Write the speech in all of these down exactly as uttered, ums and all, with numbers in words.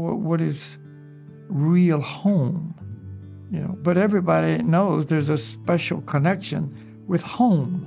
what, what is real home, you know. But everybody knows there's a special connection with home.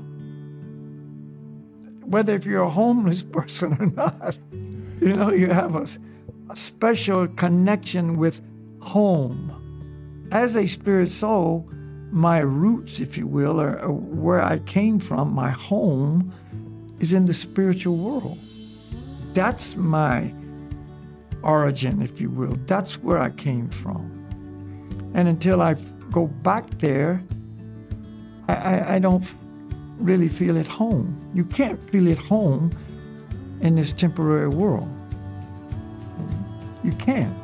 Whether if you're a homeless person or not, you know, you have a, a special connection with home. As a spirit soul, my roots, if you will, or, or where I came from, my home, is in the spiritual world. That's my origin, if you will. That's where I came from. And until I go back there, I, I, I don't really feel at home. You can't feel at home in this temporary world. You can't.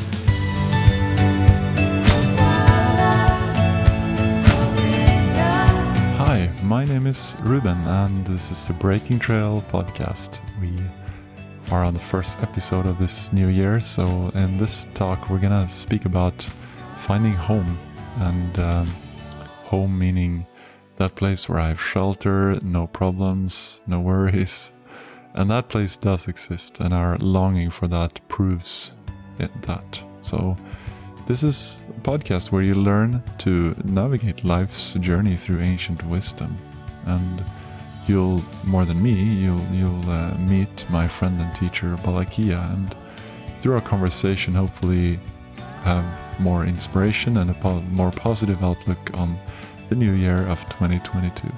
Hi, my name is Ruben, and this is the Breaking Trail podcast. We are on the first episode of this new year, so in this talk we're gonna speak about finding home, and um, home meaning that place where I have shelter, no problems, no worries, and that place does exist, and our longing for that proves it, that. So this is a podcast where you learn to navigate life's journey through ancient wisdom, and you'll, more than me, you'll you'll uh, meet my friend and teacher Balakia, and through our conversation hopefully have more inspiration and a po- more positive outlook on the new year of twenty twenty-two.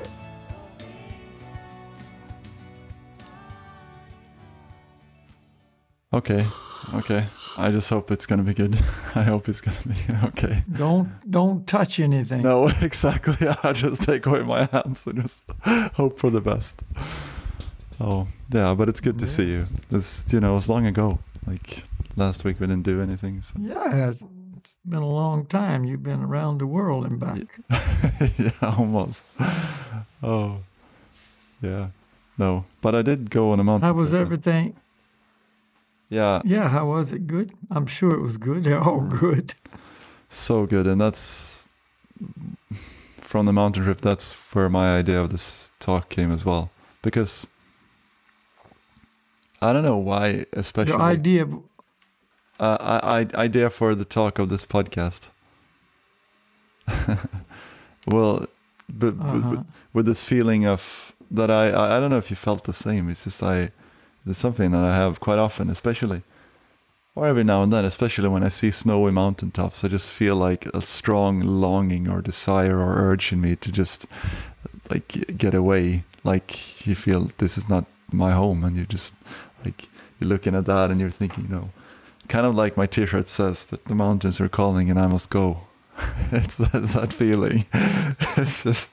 Okay, okay. I just hope it's gonna be good. I hope it's gonna be okay. Don't don't touch anything. No, exactly. I just take away my hands and just hope for the best. Oh, yeah, but it's good to Yeah. see you. It's, you know, it's long ago. Like last week we didn't do anything. So. Yeah, it's been a long time. You've been around the world and back. Yeah, almost. Oh, yeah. No, but I did go on a mountain How was trip. everything? Yeah, Yeah, how was it? Good? I'm sure it was good. They're all good. so good. And that's from the mountain trip. That's where my idea of this talk came as well. Because I don't know why, especially Your idea, uh, I, I idea for the talk of this podcast. Well, but, Uh-huh. but, but with this feeling of that, I, I I don't know if you felt the same. It's just I. It's something that I have quite often, especially, or every now and then, especially when I see snowy mountaintops. I just feel like a strong longing or desire or urge in me to just like get away. Like you feel this is not my home, and you just like you're looking at that and you're thinking, no, kind of like my T-shirt says that the mountains are calling and I must go. it's, it's that feeling. It's just.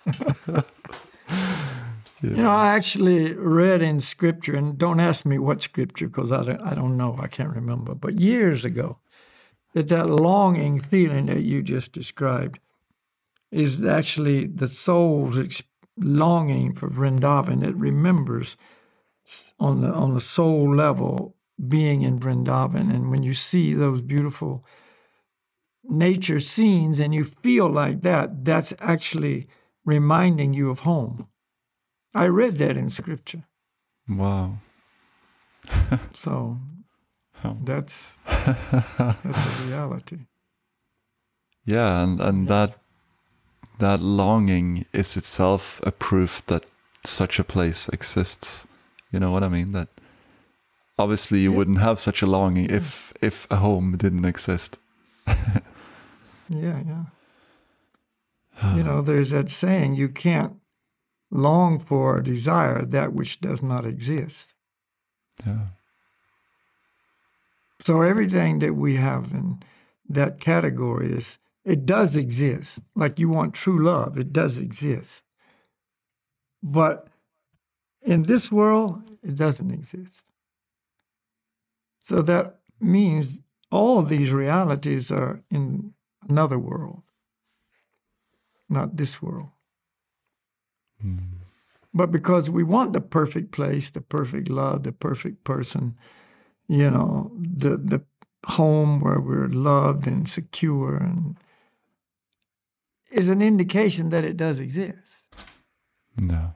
Yeah. you know, I actually read in scripture, and don't ask me what scripture because I don't, I don't know. I can't remember. But years ago, that that longing feeling that you just described is actually the soul's ex- longing for Vrindavan. It remembers s- on the on the soul level being in Vrindavan. And when you see those beautiful nature scenes and you feel like that, that's actually reminding you of home. I read that in scripture. Wow. So Oh. that's that's a reality. Yeah, and, and that that longing is itself a proof that such a place exists. You know what I mean? That obviously you Yeah. wouldn't have such a longing if if a home didn't exist. Yeah, yeah. You know, there's that saying, you can't long for or desire that which does not exist. Yeah. So everything that we have in that category is, it does exist. Like you want true love, it does exist. But in this world, it doesn't exist. So that means all of these realities are in another world, not this world. Mm. But because we want the perfect place, the perfect love, the perfect person, you know, the the home where we're loved and secure, and is an indication that it does exist. No.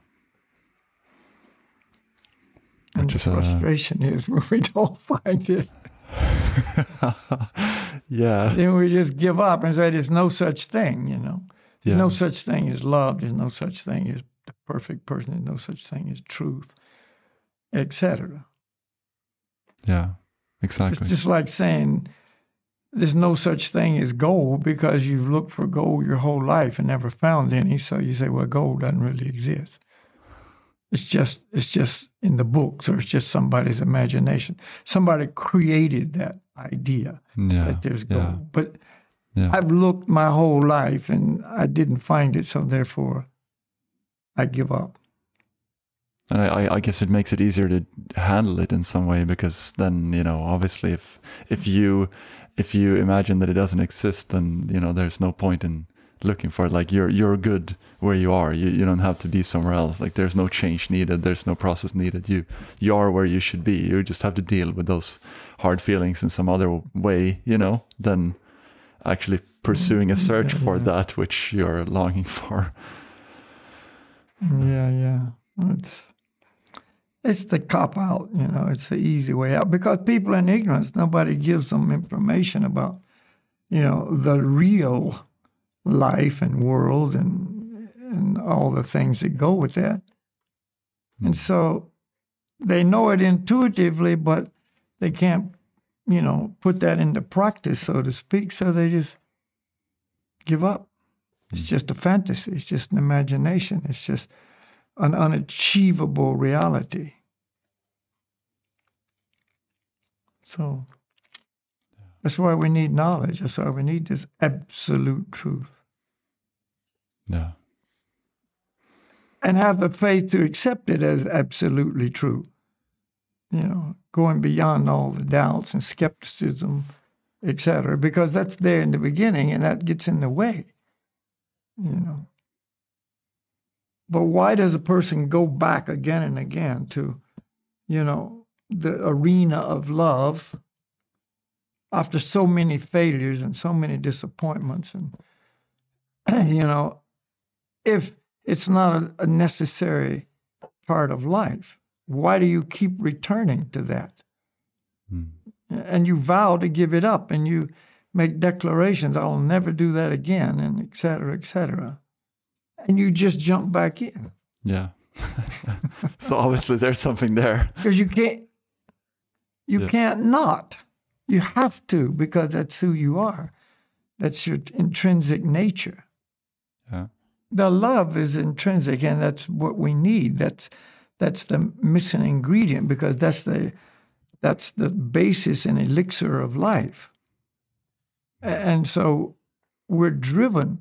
And Which the is a- frustration is when we don't find it. Yeah. Then we just give up and say there's no such thing, you know. There's Yeah. no such thing as love. There's no such thing as the perfect person. There's no such thing as truth, et cetera. Yeah, exactly. It's just like saying there's no such thing as gold because you've looked for gold your whole life and never found any. So you say, well, gold doesn't really exist. It's just it's just in the books, or it's just somebody's imagination. Somebody created that idea Yeah. that there's gold. Yeah. But Yeah. I've looked my whole life and I didn't find it, so therefore I give up. And I, I- I guess it makes it easier to handle it in some way, because then, you know, obviously if if you if you imagine that it doesn't exist, then, you know, there's no point in looking for it. Like you're you're good where you are. You you don't have to be somewhere else. Like there's no change needed. There's no process needed. You you are where you should be. You just have to deal with those hard feelings in some other way, you know, than actually pursuing a search for that which you're longing for. Yeah, yeah. It's it's the cop out, you know, it's the easy way out. Because people in ignorance, nobody gives them information about, you know, the real life and world and and all the things that go with that. And so they know it intuitively, but they can't, you know, put that into practice, so to speak. So they just give up. It's just a fantasy. It's just an imagination. It's just an unachievable reality. So that's why we need knowledge. That's why we need this absolute truth. Yeah. And have the faith to accept it as absolutely true. You know, going beyond all the doubts and skepticism, et cetera, because that's there in the beginning and that gets in the way, you know. But why does a person go back again and again to, you know, the arena of love after so many failures and so many disappointments? And, you know, if it's not a, a necessary part of life, why do you keep returning to that? Mm. And you vow to give it up, and you make declarations, I'll never do that again, and et cetera, et cetera. And you just jump back in. Yeah. So obviously there's something there. Because you can't, you Yeah. can't not. You have to, because that's who you are. That's your intrinsic nature. Yeah. The love is intrinsic, and that's what we need. That's that's the missing ingredient, because that's the that's the basis and elixir of life. And so we're driven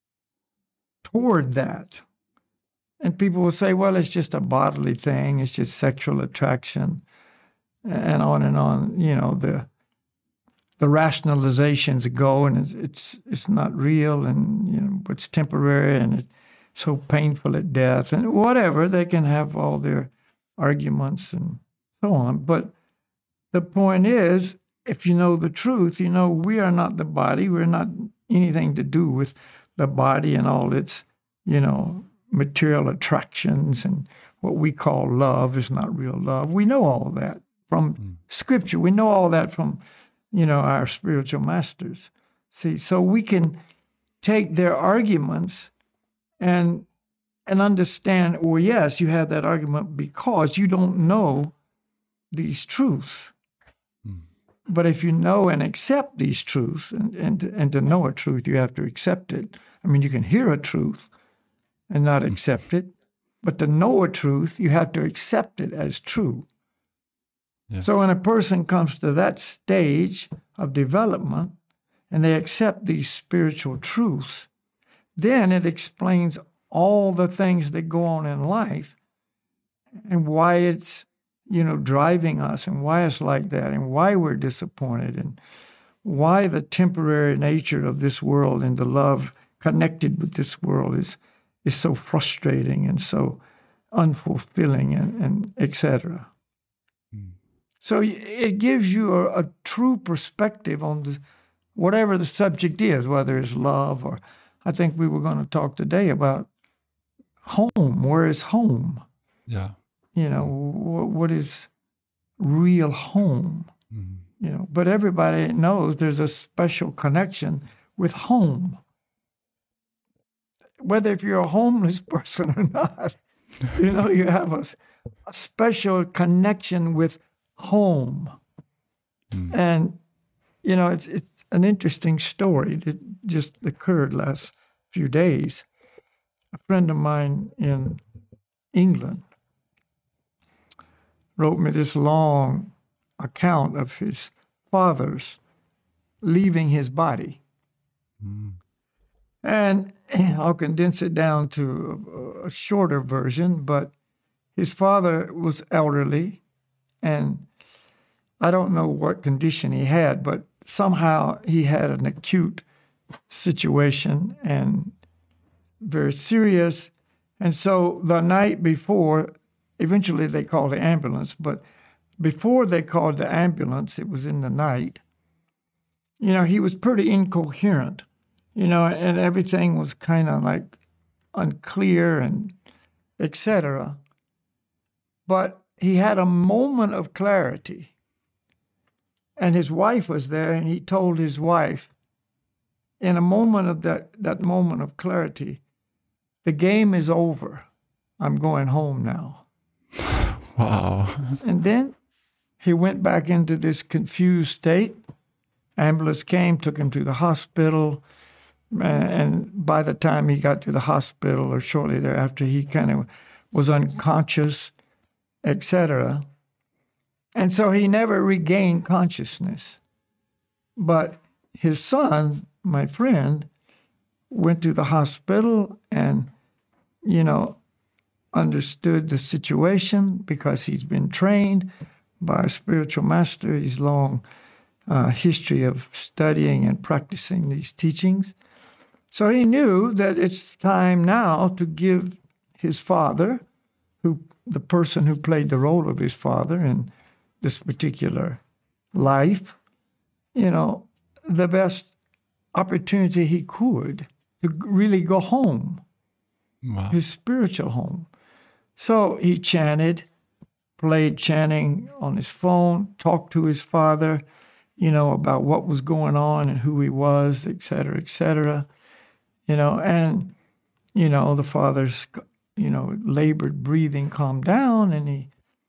toward that. And people will say, well, it's just a bodily thing. It's just sexual attraction, and on and on. You know, the the rationalizations go, and it's it's, it's not real, and you know, it's temporary, and it's so painful at death, and whatever. They can have all their arguments and so on. But the point is, if you know the truth, you know we are not the body. We're not anything to do with the body and all its, you know, material attractions, and what we call love is not real love. We know all that from mm. Scripture. We know all that from, you know, our spiritual masters. See, so we can take their arguments and and understand, well, yes, you have that argument because you don't know these truths. Mm. But if you know and accept these truths, and, and, and to know a truth, you have to accept it. I mean, you can hear a truth and not accept it, but to know a truth, you have to accept it as true. Yeah. So when a person comes to that stage of development and they accept these spiritual truths, then it explains all the things that go on in life and why it's, you know, driving us, and why it's like that, and why we're disappointed, and why the temporary nature of this world and the love connected with this world is is so frustrating and so unfulfilling, and, and et cetera. Mm. So it gives you a, a true perspective on the, whatever the subject is, whether it's love or, I think we were going to talk today about home. Where is home? Yeah. You know, what, what is real home? Mm. you know, but everybody knows there's a special connection with home. Whether if you're a homeless person or not, you know, you have a, a special connection with home. Mm. And, you know, it's it's an interesting story that just occurred last few days. A friend of mine in England wrote me this long account of his father's leaving his body. Mm. And I'll condense it down to a, a shorter version, but his father was elderly, and I don't know what condition he had, but somehow he had an acute situation and very serious. And so the night before, eventually they called the ambulance, but before they called the ambulance, it was in the night, you know, he was pretty incoherent, you know, and everything was kind of like unclear and et cetera. But he had a moment of clarity. And his wife was there, and he told his wife, in a moment of that, that moment of clarity, the game is over. I'm going home now. Wow. And then he went back into this confused state. Ambulance came, took him to the hospital. And by the time he got to the hospital, or shortly thereafter, he kind of was unconscious, et cetera. And so he never regained consciousness. But his son, my friend, went to the hospital and, you know, understood the situation because he's been trained by a spiritual master. His long uh, history of studying and practicing these teachings. So he knew that it's time now to give his father, who the person who played the role of his father in this particular life, you know, the best opportunity he could to really go home, wow. His spiritual home. So he chanted, played chanting on his phone, talked to his father, you know, about what was going on and who he was, et cetera, et cetera. You know, and, you know, the father's, you know, labored breathing calmed down, and he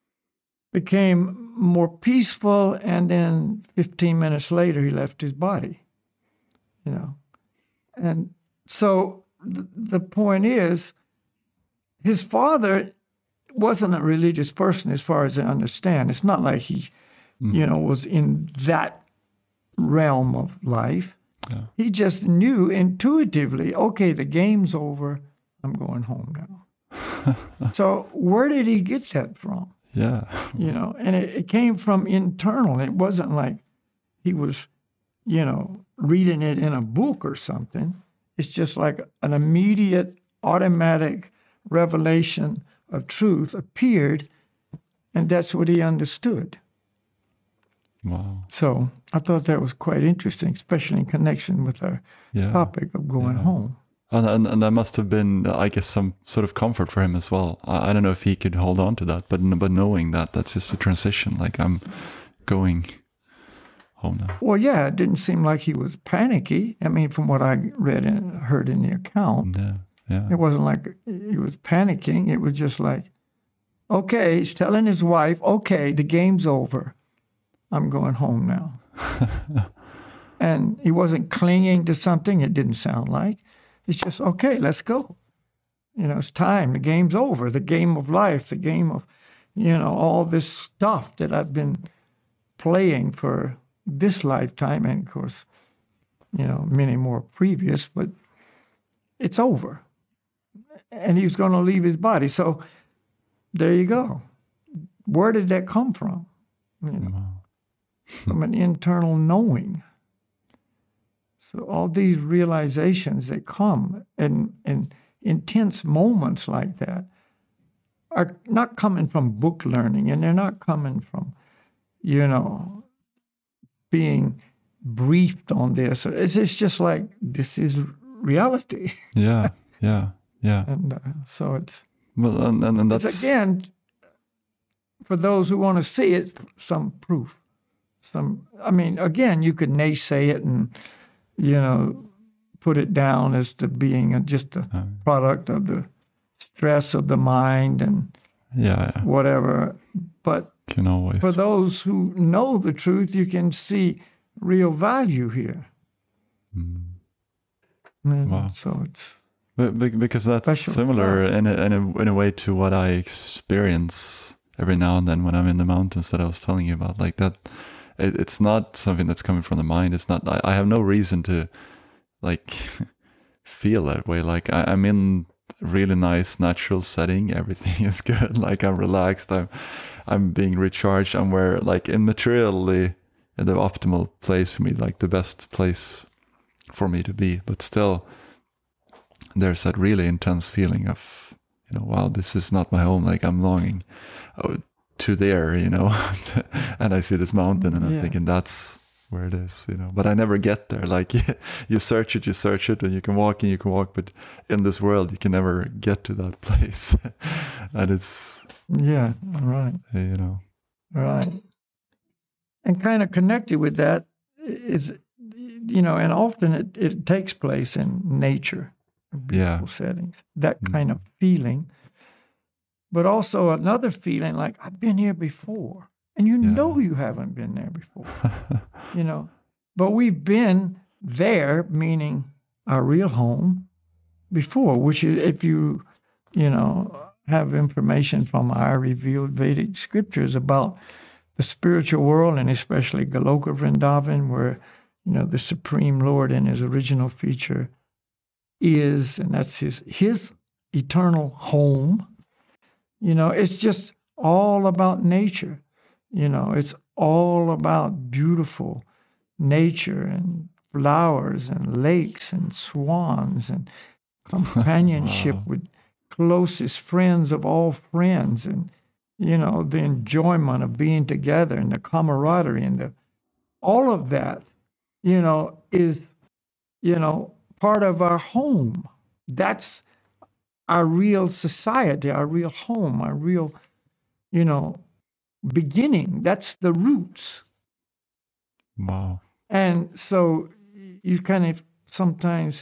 became more peaceful, and then fifteen minutes later, he left his body, you know. And so th- the point is, his father wasn't a religious person as far as I understand. It's not like he, mm. you know, was in that realm of life. Yeah. He just knew intuitively, okay, the game's over, I'm going home now. So where did he get that from? Yeah. You know, and it, it came from internal. It wasn't like he was, you know, reading it in a book or something. It's just like an immediate, automatic revelation of truth appeared, and that's what he understood. Wow. So I thought that was quite interesting, especially in connection with our yeah. topic of going yeah. home. And, and and that must have been, I guess, some sort of comfort for him as well. I, I don't know if he could hold on to that, but but knowing that that's just a transition, like I'm going home now. Well, yeah, it didn't seem like he was panicky. I mean, from what I read and heard in the account, yeah, yeah. It wasn't like he was panicking. It was just like, okay, he's telling his wife, okay, the game's over. I'm going home now. And he wasn't clinging to something, it didn't sound like. It's just, okay, let's go. You know, it's time. The game's over. The game of life, the game of, you know, all this stuff that I've been playing for this lifetime and, of course, you know, many more previous, but it's over. And he was going to leave his body. So there you go. Where did that come from? You know, from an internal knowing. So all these realizations that come in, in intense moments like that are not coming from book learning, and they're not coming from, you know, being briefed on this. It's, it's just like, this is reality. Yeah, yeah, yeah. And uh, so it's, well, and, and, and that's... it's, again, for those who want to see it, some proof. some, I mean, again, you could naysay it and, you know, put it down as to being a, just a uh, product of the stress of the mind and yeah, yeah. whatever. But can always. For those who know the truth, you can see real value here. Mm. And wow. So it's but, because that's similar in a, in a in a way to what I experience every now and then when I'm in the mountains that I was telling you about. Like that, it, it's not something that's coming from the mind. It's not. I, I have no reason to like feel that way. Like I, I'm in really nice natural setting. Everything is good. Like I'm relaxed. I'm I'm being recharged. I'm where like in materially in the optimal place for me, like the best place for me to be. But still, there's that really intense feeling of, you know, wow, this is not my home. Like I'm longing oh, to there, you know, and I see this mountain and I'm yeah. thinking that's where it is, you know, but I never get there. Like you search it, you search it, and you can walk and you can walk, but in this world, you can never get to that place. And it's, yeah, right. You know, right. And kind of connected with that is, you know, and often it, it takes place in nature, in beautiful yeah. settings, that kind mm. of feeling. But also another feeling like, I've been here before. And you yeah. know you haven't been there before, you know. But we've been there, meaning our real home, before, which is, if you, you know, have information from our revealed Vedic scriptures about the spiritual world, and especially Goloka Vrindavan, where, you know, the Supreme Lord in his original feature is, and that's his his eternal home. You know, it's just all about nature. You know, it's all about beautiful nature and flowers and lakes and swans and companionship wow. with closest friends of all friends, and, you know, the enjoyment of being together and the camaraderie and the, all of that, you know, is, you know, part of our home. That's our real society, our real home, our real, you know, beginning. That's the roots. Wow. And so you kind of sometimes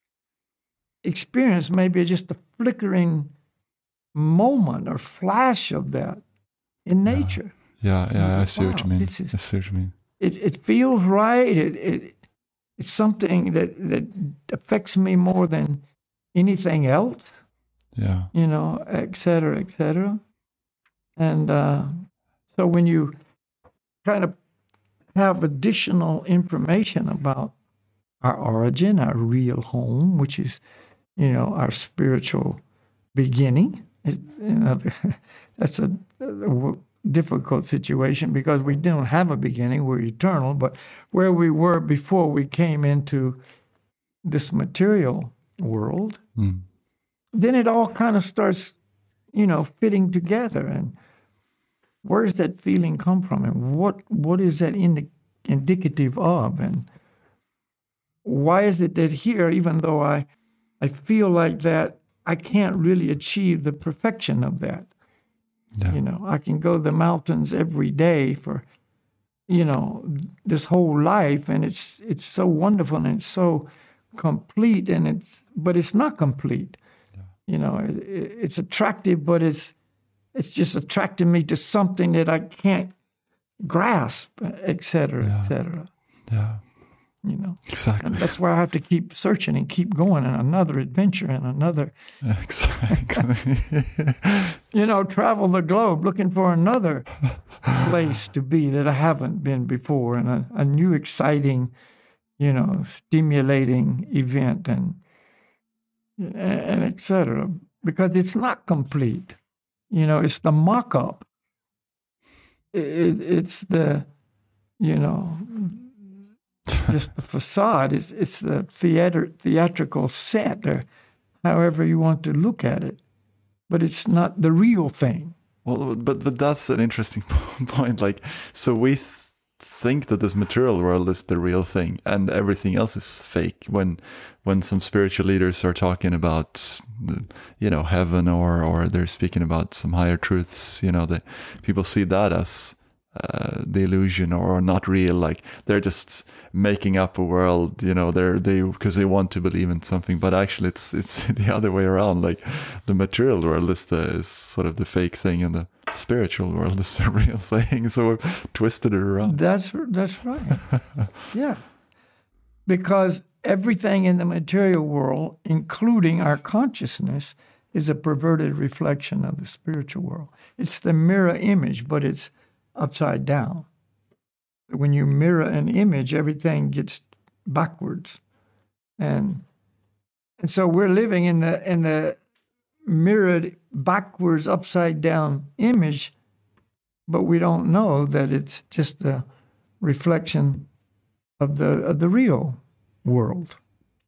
experience maybe just a flickering moment or flash of that in nature. Yeah, yeah, yeah I see wow, what you mean. Is, I see what you mean. It it feels right. It it it's something that, that affects me more than anything else. Yeah. You know, et cetera, et cetera. And uh, so when you kind of have additional information about our origin, our real home, which is, you know, our spiritual beginning, is, you know, that's a, a difficult situation because we don't have a beginning, we're eternal, but where we were before we came into this material world, mm. then it all kind of starts, you know, fitting together. And where does that feeling come from? And what what is that indi- indicative of? And why is it that here, even though I, I feel like that, I can't really achieve the perfection of that? Yeah. You know, I can go to the mountains every day for, you know, this whole life, and it's it's so wonderful and it's so complete, and it's but it's not complete. Yeah. You know, it, it's attractive, but it's it's just attracting me to something that I can't grasp, et cetera, yeah. et cetera. Yeah. You know, exactly. And that's why I have to keep searching and keep going, and another adventure and another. Exactly. You know, travel the globe looking for another place to be that I haven't been before, and a, a new, exciting, you know, stimulating event, and and, and et cetera. Because it's not complete. You know, it's the mock-up. It, it's the, you know, just the facade. It's, it's the theater, theatrical set, or however you want to look at it. But it's not the real thing. Well, but but that's an interesting point. Like, so we th- think that this material world is the real thing, and everything else is fake. When when some spiritual leaders are talking about, you know, heaven, or or they're speaking about some higher truths, you know, that people see that as uh, the illusion or not real. Like they're just making up a world, you know, they're they because they want to believe in something. But actually, it's it's the other way around. Like the material world is the is sort of the fake thing, and the spiritual world is the real thing. So we've twisted it around. That's that's right. Yeah, because everything in the material world, including our consciousness, is a perverted reflection of the spiritual world. It's the mirror image, but it's upside down. When you mirror an image, everything gets backwards. And and so we're living in the in the mirrored backwards, upside down image, but we don't know that it's just a reflection of the of the real world.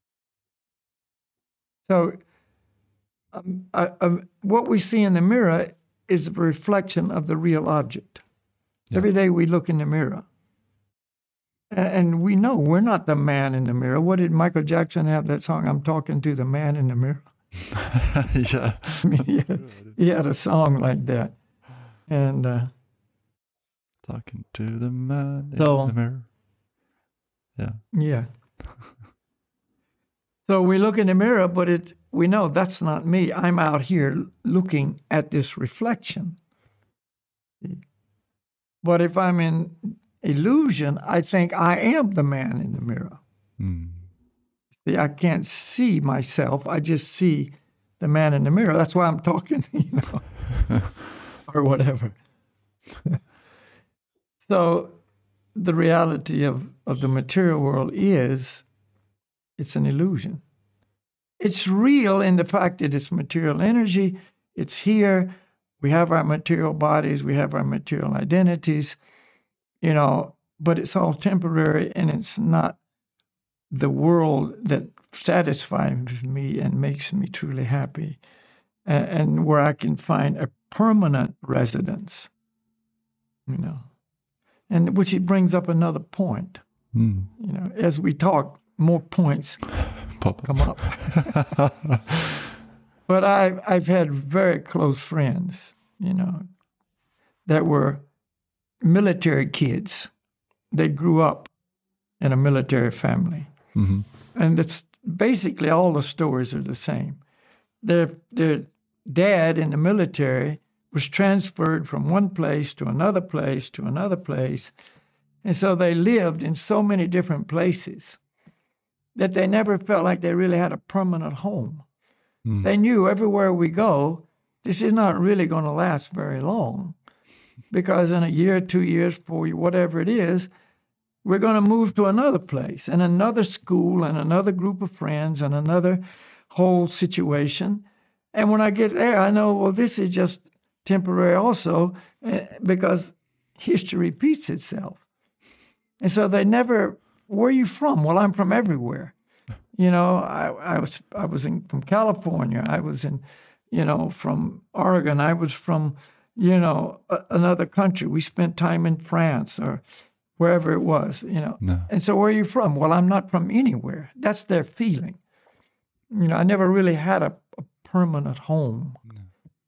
So um, uh, um, what we see in the mirror is a reflection of the real object. Yeah. Every day we look in the mirror. And, and we know we're not the man in the mirror. What did Michael Jackson have that song, I'm talking to the man in the mirror? Yeah. I mean, he had, he had a song like that. And uh, talking to the man so, in the mirror. Yeah. Yeah. So we look in the mirror, but it we know that's not me. I'm out here looking at this reflection. But if I'm in illusion, I think I am the man in the mirror. Mm. See, I can't see myself. I just see the man in the mirror. That's why I'm talking, you know, or whatever. So the reality of, of the material world is it's an illusion. It's real in the fact that it's material energy. It's here. We have our material bodies. We have our material identities, you know, but it's all temporary, and it's not the world that satisfies me and makes me truly happy, and, and where I can find a permanent residence, you know. And which it brings up another point. Mm. You know, as we talk, more points Pop come up. But I've, I've had very close friends, you know, that were military kids. They grew up in a military family. Mm-hmm. And it's basically all the stories are the same. Their, their dad in the military was transferred from one place to another place to another place. And so they lived in so many different places that they never felt like they really had a permanent home. Mm. They knew everywhere we go, this is not really going to last very long, because in a year, two years, four years, whatever it is, we're going to move to another place and another school and another group of friends and another whole situation. And when I get there, I know, well, this is just temporary also, uh, because history repeats itself. And so they never, where are you from? Well, I'm from everywhere. You know, I, I was I was in, from California. I was in, you know, from Oregon. I was from, you know, a, another country. We spent time in France or wherever it was, you know. No. And so where are you from? Well, I'm not from anywhere. That's their feeling. You know, I never really had a, a permanent home. No.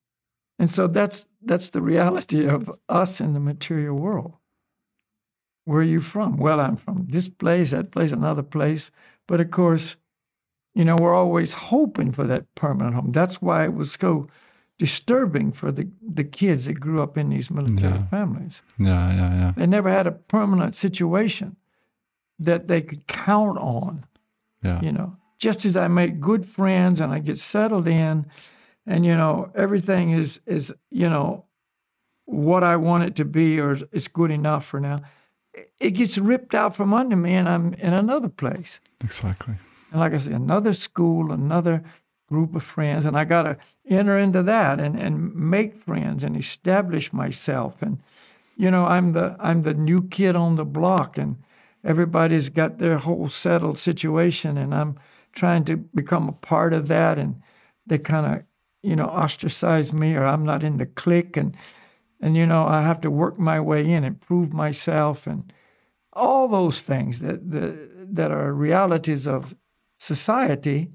And so that's that's the reality of us in the material world. Where are you from? Well, I'm from this place, that place, another place. But of course, you know, we're always hoping for that permanent home. That's why it was so disturbing for the, the kids that grew up in these military yeah. families. Yeah, yeah, yeah. They never had a permanent situation that they could count on. Yeah. You know, just as I make good friends and I get settled in, and, you know, everything is, is you know, what I want it to be, or it's good enough for now, it gets ripped out from under me, and I'm in another place. Exactly. And like I said, another school, another group of friends, and I got to enter into that and, and make friends and establish myself. And, you know, I'm the I'm the new kid on the block, and everybody's got their whole settled situation, and I'm trying to become a part of that, and they kind of, you know, ostracize me, or I'm not in the clique, and And, you know, I have to work my way in and prove myself, and all those things that the, that are realities of society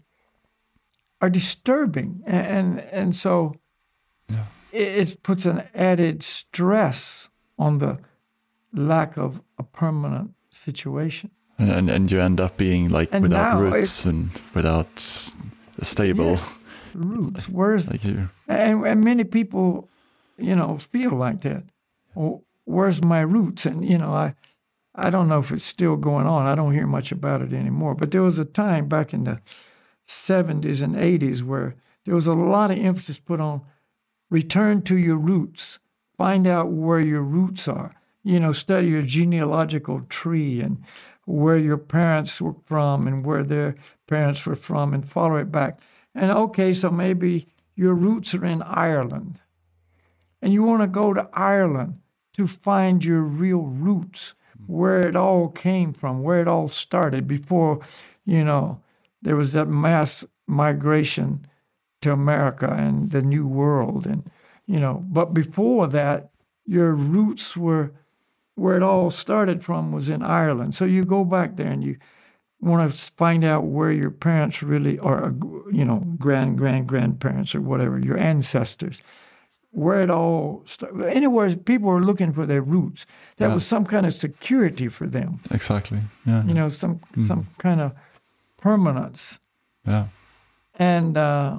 are disturbing. And and, and so yeah. it, it puts an added stress on the lack of a permanent situation. And and, and you end up being like And without now roots and without a stable. Yeah, roots. Where's Like you. and, and many people, you know, feel like that. Well, where's my roots? And you know, I I don't know if it's still going on. I don't hear much about it anymore. But there was a time back in the seventies and eighties where there was a lot of emphasis put on return to your roots, find out where your roots are. You know, study your genealogical tree and where your parents were from and where their parents were from and follow it back. And okay, so maybe your roots are in Ireland. And you want to go to Ireland to find your real roots, where it all came from, where it all started before, you know, there was that mass migration to America and the New World. And, you know, but before that, your roots were, where it all started from was in Ireland. So you go back there and you want to find out where your parents really are, you know, grand, grand, grandparents or whatever, your ancestors, where it all started. Anywhere people were looking for their roots. That Yeah. was some kind of security for them, Exactly. Yeah. you know, some some kind of permanence. Yeah. And uh,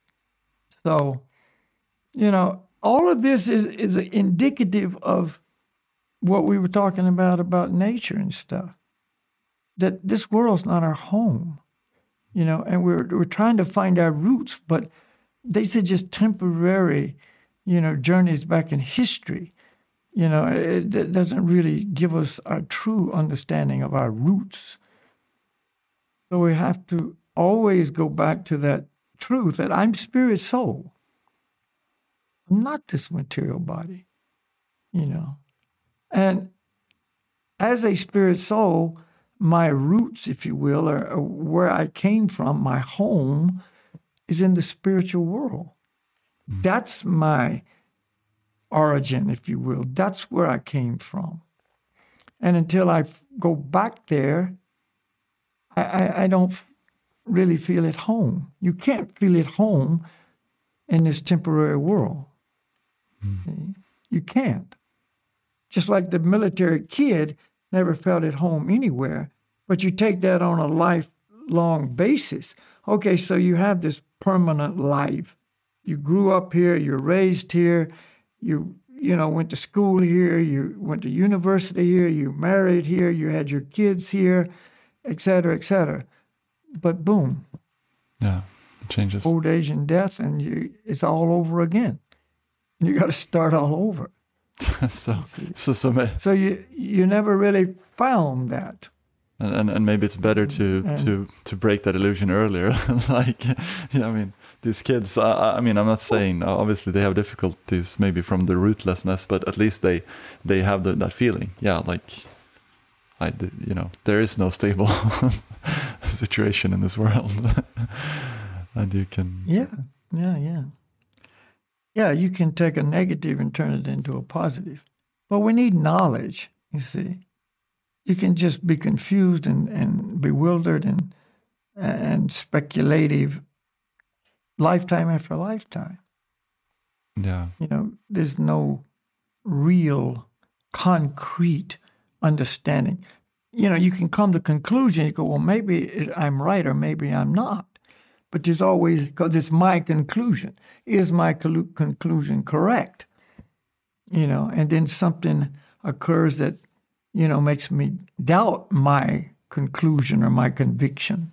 so, you know, all of this is, is indicative of what we were talking about, about nature and stuff. That this world's not our home, you know, and we're we're trying to find our roots, but these are just temporary, you know, journeys back in history. You know, it, it doesn't really give us a true understanding of our roots. So we have to always go back to that truth that I'm spirit soul. I'm not this material body, you know. And as a spirit soul, my roots, if you will, or where I came from, my home, is in the spiritual world. Mm. That's my origin, if you will. That's where I came from. And until I go back there, I, I, I don't really feel at home. You can't feel at home in this temporary world. Mm. You can't. Just like the military kid never felt at home anywhere, but you take that on a lifelong basis. Okay, so you have this permanent life. You grew up here, you're raised here, you you know went to school here, you went to university here, you married here, you had your kids here, et cetera, et cetera. But boom. Yeah, it changes. Old age and death, and you, it's all over again. And you got to start all over. so, so, so, ma- so you you never really found that, and, and and maybe it's better to and, to to break that illusion earlier. Like, yeah, I mean, these kids. I, I mean, I'm not saying obviously they have difficulties maybe from the rootlessness, but at least they they have the, that feeling. Yeah, like, I you know there is no stable situation in this world, and you can. Yeah, yeah, yeah. Yeah, you can take a negative and turn it into a positive. But we need knowledge, you see. You can just be confused and, and bewildered and and speculative lifetime after lifetime. Yeah. You know, there's no real, concrete understanding. You know, you can come to a conclusion, you go, well, maybe I'm right or maybe I'm not. But there's always, because it's my conclusion. Is my col- conclusion correct? You know, and then something occurs that, you know, makes me doubt my conclusion or my conviction,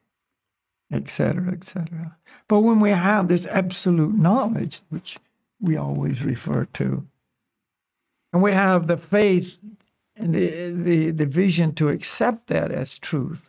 et cetera, et cetera. But when we have this absolute knowledge, which we always refer to, and we have the faith and the, the, the vision to accept that as truth,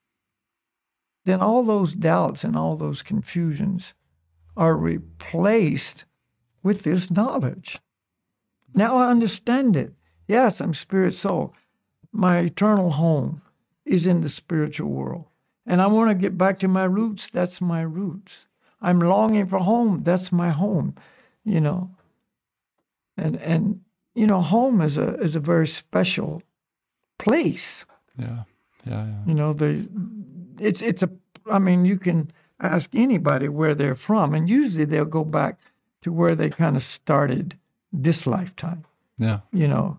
then all those doubts and all those confusions are replaced with this knowledge. Now I understand it. Yes, I'm spirit soul. My eternal home is in the spiritual world. And I want to get back to my roots. That's my roots. I'm longing for home. That's my home, you know. And, and you know, home is a is a very special place. Yeah, yeah, yeah. You know, there's... It's it's a. I mean, you can ask anybody where they're from, and usually they'll go back to where they kind of started this lifetime. Yeah. You know,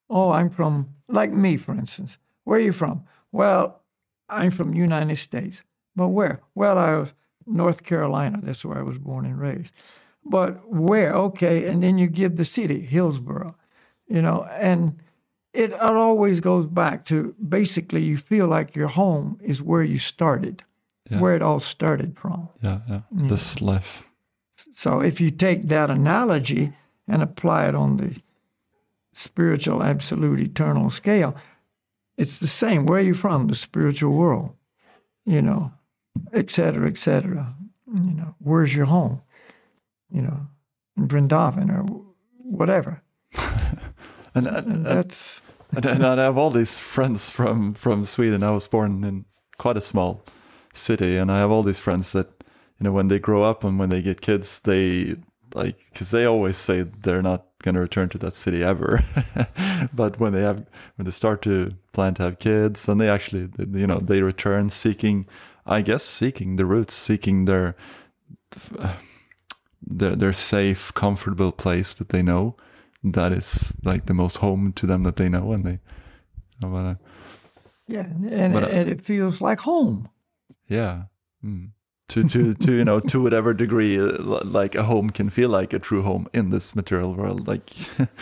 Oh, I'm from, like me, for instance. Where are you from? Well, I'm from the United States. But where? Well, I was North Carolina. That's where I was born and raised. But where? Okay, and then you give the city, Hillsborough, you know, and it, it always goes back to basically you feel like your home is where you started, Yeah. where it all started from. Yeah, yeah. This life. So if you take that analogy and apply it on the spiritual, absolute, eternal scale, it's the same. Where are you from? The spiritual world, you know, et cetera, et cetera. You know, where's your home? You know, in Vrindavan or whatever. and, and, And that's... and, and I have all these friends from, from Sweden. I was born in quite a small city, and I have all these friends that, you know, when they grow up and when they get kids, they like, because they always say they're not going to return to that city ever. But when they have, when they start to plan to have kids, and they actually, you know, they return seeking, I guess, seeking the roots, seeking their, uh, their, their safe, comfortable place that they know. That is like the most home to them that they know, and they, but, uh, yeah, and, but, uh, and it feels like home. Yeah. Mm. To to to you know, to whatever degree, uh, like a home can feel like a true home in this material world, like.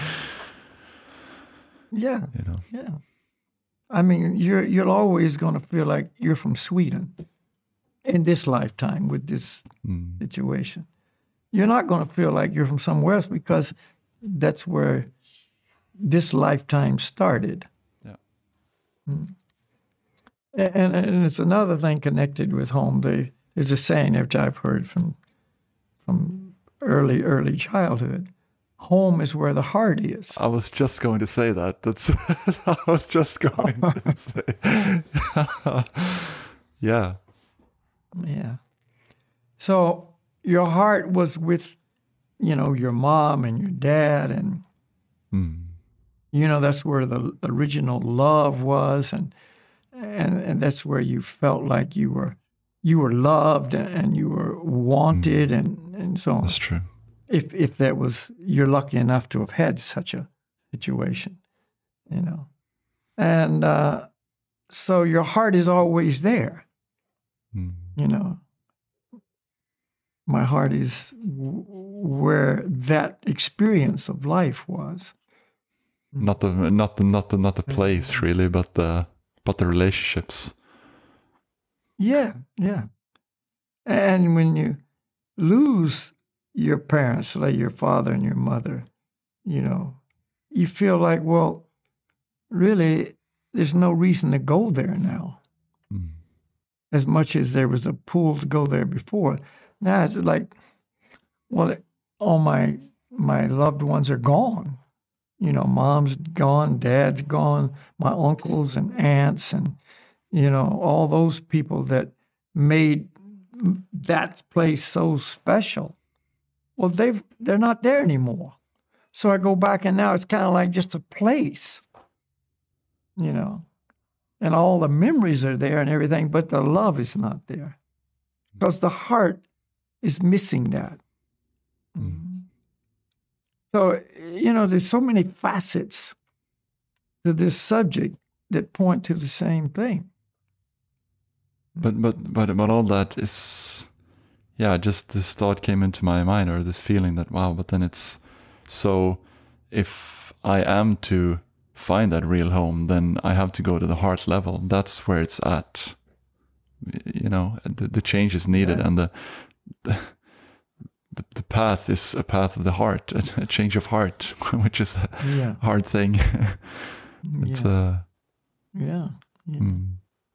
Yeah, you know. yeah. I mean, you're you're always going to feel like you're from Sweden in this lifetime with this Mm. situation. You're not going to feel like you're from somewhere else because that's where this lifetime started. Yeah. Mm. And, and it's another thing connected with home. They, there's a saying which I've heard from from early, early childhood. Home is where the heart is. I was just going to say that. That's I was just going to say. Yeah. Yeah. So your heart was with, you know, your mom and your dad, and Mm. you know that's where the original love was, and and and that's where you felt like you were you were loved and you were wanted, mm. and and so on. That's true. If if that was, you're lucky enough to have had such a situation, you know, and uh, so your heart is always there, Mm. you know. My heart is w- where that experience of life was. Not the not the not the not the place really, but the but the relationships. Yeah, yeah. And when you lose your parents, like your father and your mother, you know, you feel like, well, really, there's no reason to go there now. Mm. As much as there was a pull to go there before. Now it's like, well, all my my loved ones are gone. You know, mom's gone, dad's gone, my uncles and aunts, and you know, all those people that made that place so special. Well, they've they're not there anymore. So I go back, and now it's kind of like just a place. You know, and all the memories are there and everything, but the love is not there because the heart is missing that. Mm. So, you know, there's so many facets to this subject that point to the same thing. But but but but all that is, yeah, just this thought came into my mind, or this feeling that, wow, but then it's, so if I am to find that real home, then I have to go to the heart level. That's where it's at. You know, the, the change is needed, yeah. and the, the the path is a path of the heart, a, a change of heart, which is a yeah. hard thing. It's yeah. a yeah. yeah. Mm.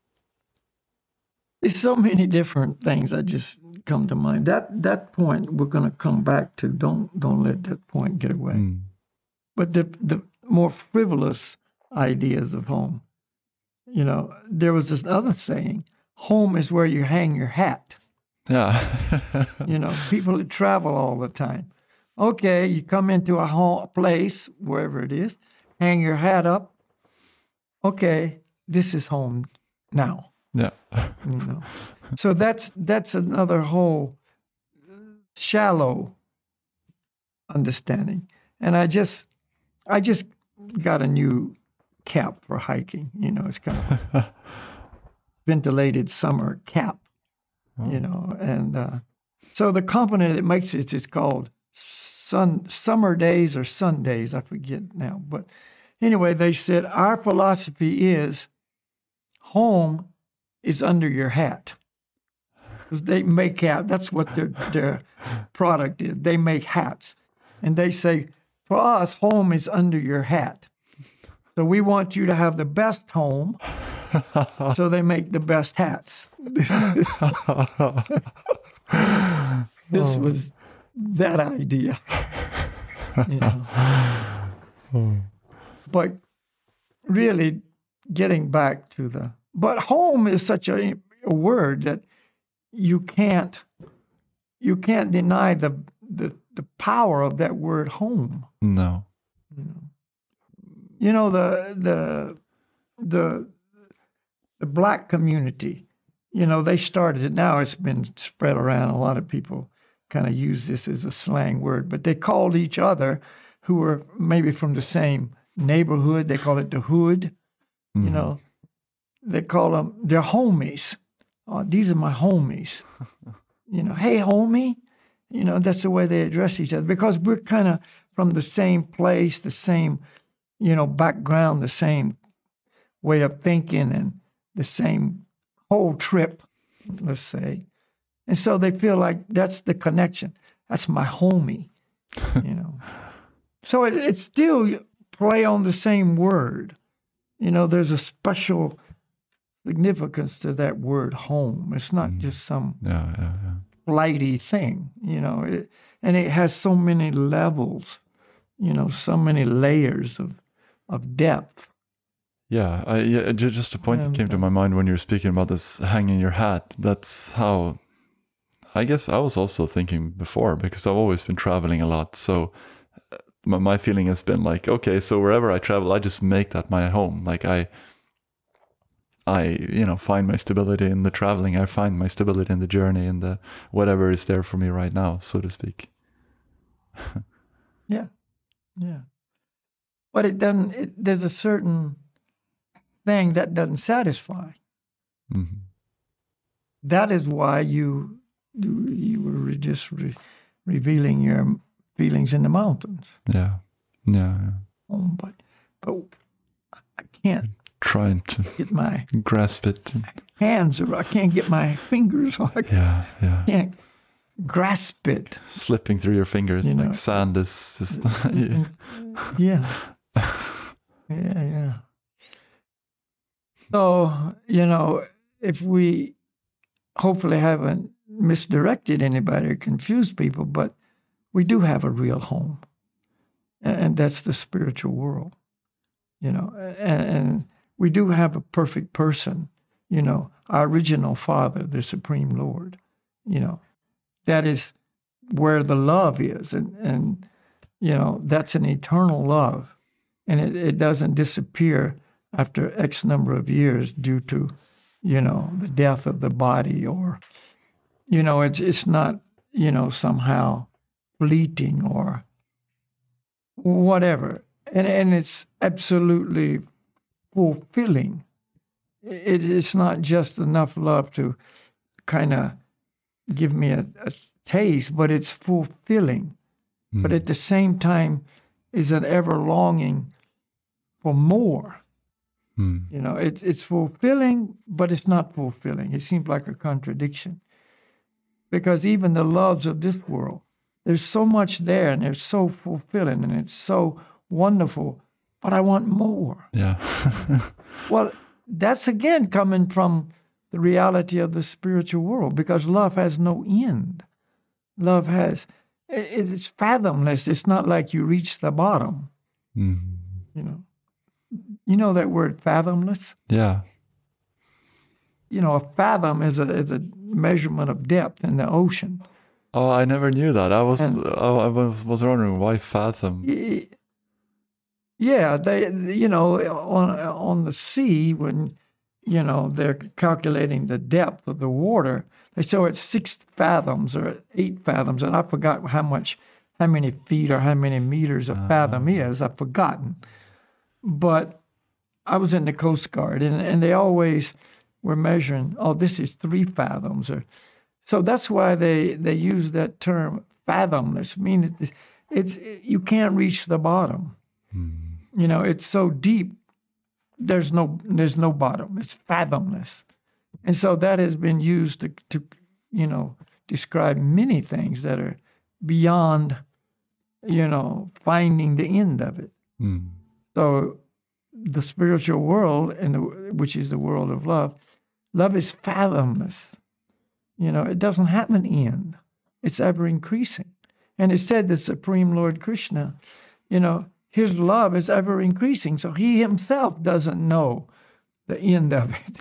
There's so many different things that just come to mind. That that point we're going to come back to. Don't don't let that point get away. Mm. But the the more frivolous ideas of home. You know, there was this other saying: "Home is where you hang your hat." Yeah. You know, people that travel all the time. Okay, you come into a home, a place, wherever it is, hang your hat up. Okay, this is home now. Yeah. You know, so that's that's another whole shallow understanding. And I just, I just got a new cap for hiking. You know, it's kind of ventilated summer cap. Oh. You know, and uh, so the company that makes it is called Sun Summer Days or Sundays. I forget now, but anyway, they said our philosophy is home is under your hat. Because they make hat. That's what their their product is. They make hats, and they say for us, home is under your hat. So we want you to have the best home. So they make the best hats. This was that idea. You know. Oh. But really getting back to the, but home is such a, a word that you can't, you can't deny the, the, the power of that word home. No. You know, you know the, the, the, the black community, you know, they started it. Now it's been spread around. A lot of people kind of use this as a slang word, but they called each other who were maybe from the same neighborhood. They call it the hood. Mm-hmm. You know, they call them their homies. Oh, these are my homies. You know, hey, homie. You know, that's the way they address each other because we're kind of from the same place, the same, you know, background, the same way of thinking and the same whole trip, let's say. And so they feel like that's the connection. That's my homie, you know. So it, it's still play on the same word. You know, there's a special significance to that word home. It's not mm. just some yeah, yeah, yeah. flighty thing, you know. It, and it has so many levels, you know, so many layers of, of depth. Yeah, I, yeah, just a point that came to my mind when you were speaking about this hanging your hat. That's how, I guess I was also thinking before, because I've always been traveling a lot. So my, my feeling has been like, okay, so wherever I travel, I just make that my home. Like I, I, you know, find my stability in the traveling. I find my stability in the journey and the whatever is there for me right now, so to speak. Yeah, yeah. But it doesn't, it, there's a certain thing that doesn't satisfy. Mm-hmm. That is why you you, you were just re- revealing your feelings in the mountains. Yeah, yeah. yeah. Oh, but but I can't trying to get my grasp it. Hands, or I can't get my fingers. I yeah, yeah. can't grasp it. Slipping through your fingers you like know. Sand is just. yeah. yeah, yeah, yeah. So, you know, if we hopefully haven't misdirected anybody or confused people, but we do have a real home, and that's the spiritual world, you know, and, and we do have a perfect person, you know, our original Father, the Supreme Lord, you know, that is where the love is, and, and you know, that's an eternal love, and it, it doesn't disappear after X number of years due to, you know, the death of the body, or, you know, it's it's not, you know, somehow fleeting or whatever. And and it's absolutely fulfilling. It, it's not just enough love to kind of give me a, a taste, but it's fulfilling. Mm. But at the same time, is an ever longing for more. Mm. You know, it's it's fulfilling, but it's not fulfilling. It seems like a contradiction. Because even the loves of this world, there's so much there, and they're so fulfilling, and it's so wonderful, but I want more. Yeah. Well, that's again coming from the reality of the spiritual world, because love has no end. Love has, it's fathomless. It's not like you reach the bottom, mm. you know. You know that word fathomless? Yeah. You know, a fathom is a is a measurement of depth in the ocean. Oh, I never knew that. I was and, oh, I was was wondering why fathom. Yeah, they you know on on the sea when you know they're calculating the depth of the water, they show it's six fathoms or eight fathoms, and I forgot how much, how many feet or how many meters a uh, fathom is. I've forgotten. but I was in the Coast Guard, and, and they always were measuring, oh, this is three fathoms. Or so that's why they, they use that term, fathomless. I mean, it's, it's you can't reach the bottom. Mm. You know, it's so deep, there's no there's no bottom. It's fathomless. And so that has been used to, to you know, describe many things that are beyond, you know, finding the end of it. Mm. So the spiritual world, and the, which is the world of love, love is fathomless. You know, it doesn't have an end. It's ever increasing. And it said the Supreme Lord Krishna, you know, his love is ever increasing. So he himself doesn't know the end of it.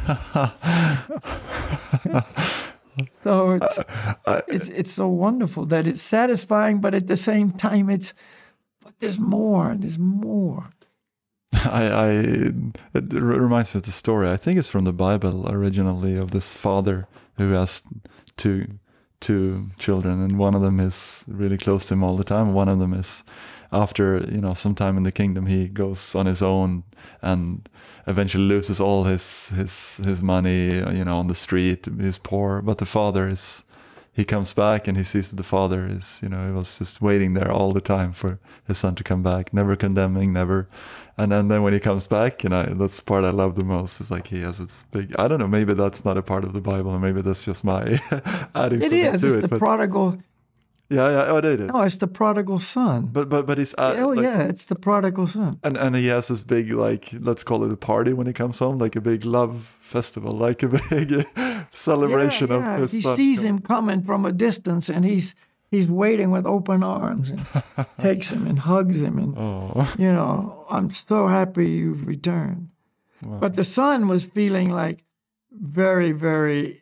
So it's, it's it's so wonderful that it's satisfying, but at the same time, it's, but there's more, there's more. I, I it reminds me of the story. I think it's from the Bible originally, of this father who has two two children, and one of them is really close to him all the time. One of them is, after you know some time in the kingdom, he goes on his own and eventually loses all his his his money, you know, on the street. He's poor, but the father is. He comes back and he sees that the father is, you know, he was just waiting there all the time for his son to come back, never condemning, never. And then, then when he comes back, and I, that's the part I love the most, is like he has this big, I don't know, maybe that's not a part of the Bible, or maybe that's just my adding it something is, to it's it. the but, prodigal. Yeah, yeah, oh, it is. No, it's the prodigal son. But but but he's uh, oh like, yeah, it's the prodigal son. And and he has this big, like, let's call it a party when he comes home, like a big love festival, like a big celebration yeah, yeah. of his he son. He sees him coming from a distance, and he's he's waiting with open arms, and takes him and hugs him, and oh. you know, I'm so happy you've returned. Wow. But the son was feeling like very, very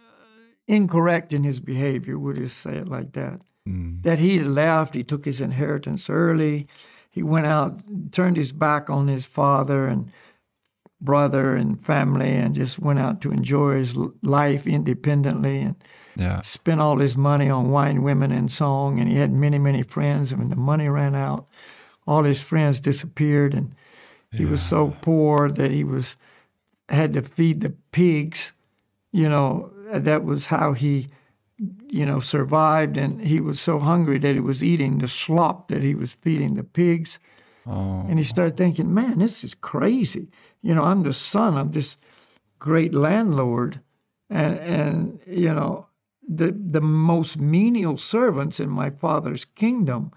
incorrect in his behavior. Would you say it like that? Mm. That he left, he took his inheritance early. He went out, turned his back on his father and brother and family, and just went out to enjoy his life independently, and yeah. spent all his money on wine, women, and song. And he had many, many friends. And when the money ran out, all his friends disappeared, and he yeah. was so poor that he was had to feed the pigs. You know, that was how he, you know, survived. And he was so hungry that he was eating the slop that he was feeding the pigs. Oh. And he started thinking, man, this is crazy. You know, I'm the son of this great landlord. And, and you know, the the most menial servants in my father's kingdom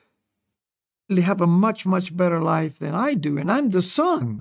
have a much, much better life than I do. And I'm the son.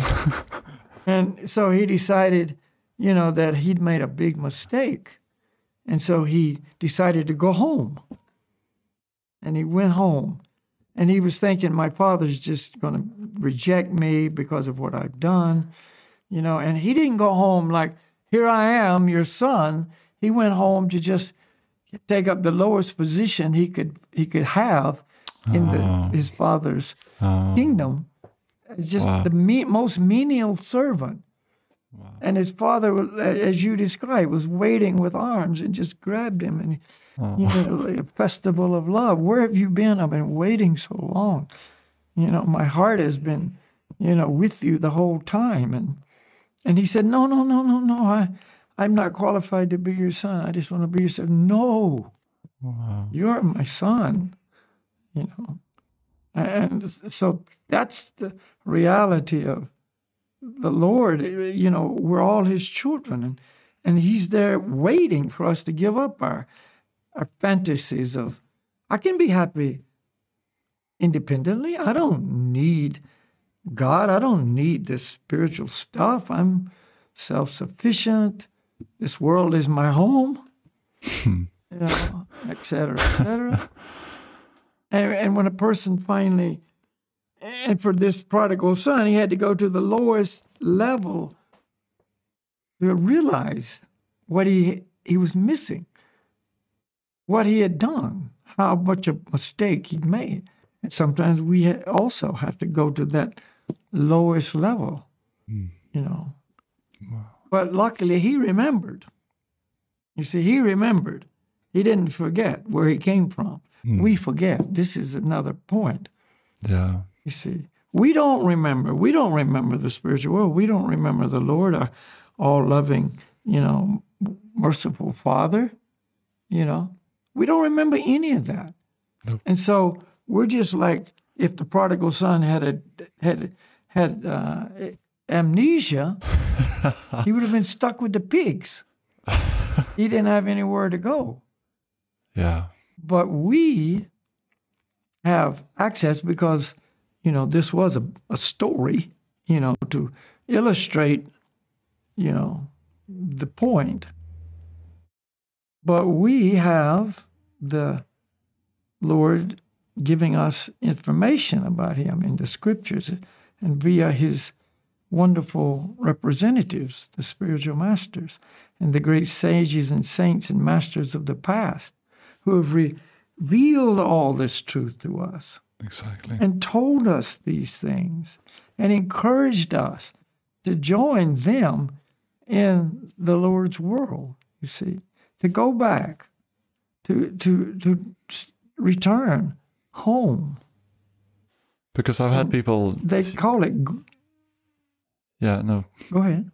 And so he decided, you know, that he'd made a big mistake. And so he decided to go home. And he went home. And he was thinking, my father's just going to reject me because of what I've done. You know, and he didn't go home like, here I am, your son. He went home to just take up the lowest position he could he could have in the, oh. his father's oh. kingdom. It's just wow. the me, most menial servant. Wow. And his father, as you described, was waiting with arms and just grabbed him. And, oh. you know, a festival of love. Where have you been? I've been waiting so long. You know, my heart has been, you know, with you the whole time. And and he said, no, no, no, no, no. I, I'm not qualified to be your son. I just want to be your son. No, wow. You're my son. You know. And so that's the reality of the Lord. You know, we're all his children, and, and he's there waiting for us to give up our, our fantasies of, I can be happy independently. I don't need God. I don't need this spiritual stuff. I'm self-sufficient. This world is my home, you know, et cetera, et cetera. And, and when a person finally, and for this prodigal son, he had to go to the lowest level to realize what he he was missing, what he had done, how much a mistake he'd made. And sometimes we ha- also have to go to that lowest level, mm. you know. Wow. But luckily, he remembered. You see, he remembered. He didn't forget where he came from. Mm. We forget. This is another point. Yeah. You see, We don't remember. We don't remember the spiritual world. We don't remember the Lord, our all-loving, you know, merciful Father, you know. We don't remember any of that. Nope. And so we're just like if the prodigal son had a, had had uh, amnesia, he would have been stuck with the pigs. He didn't have anywhere to go. Yeah. But we have access because, you know, this was a, a story, you know, to illustrate, you know, the point. But we have the Lord giving us information about him in the scriptures and via his wonderful representatives, the spiritual masters, and the great sages and saints and masters of the past who have re- revealed all this truth to us. Exactly. And told us these things and encouraged us to join them in the Lord's world, you see, to go back, to to to return home. Because I've had people... They call it... Yeah, no. Go ahead.